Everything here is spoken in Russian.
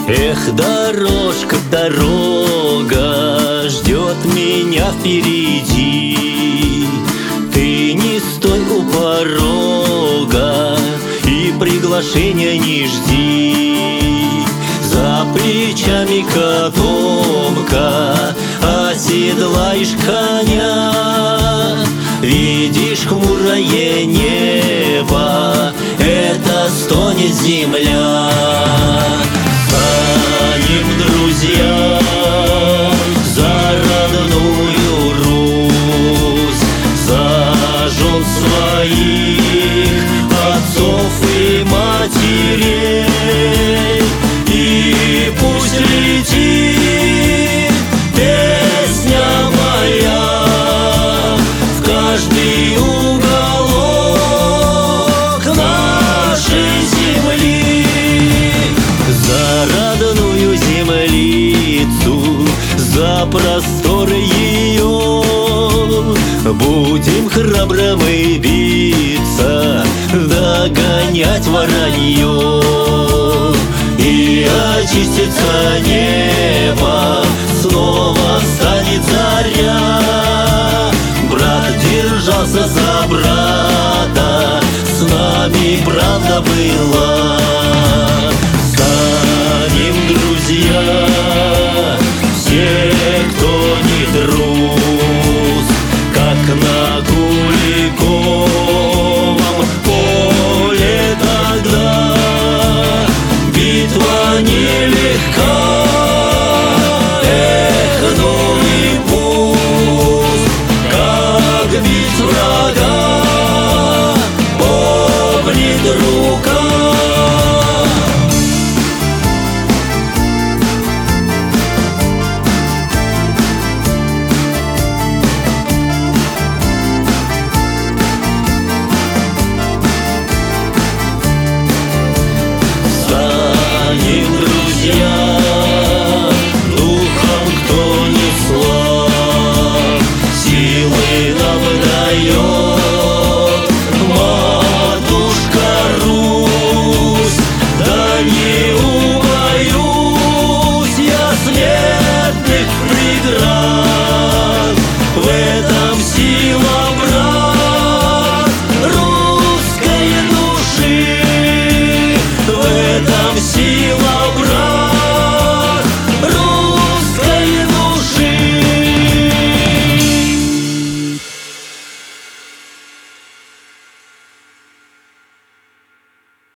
Эх, дорожка, дорога ждет меня впереди. Ты не стой у порога и приглашения не жди. За плечами котомка, оседлаешь коня. Видишь хмурое небо, это стонет земля. Станем, друзья, за родную Русь, за жен своих отцов и матерей. И пусть летит песня моя в каждый уголок нашей земли. За родную землицу, за просторы ее будем храбро мы биться, догонять воронье. И очистится небо, снова станет заря. Брат держался за брата, с нами правда была.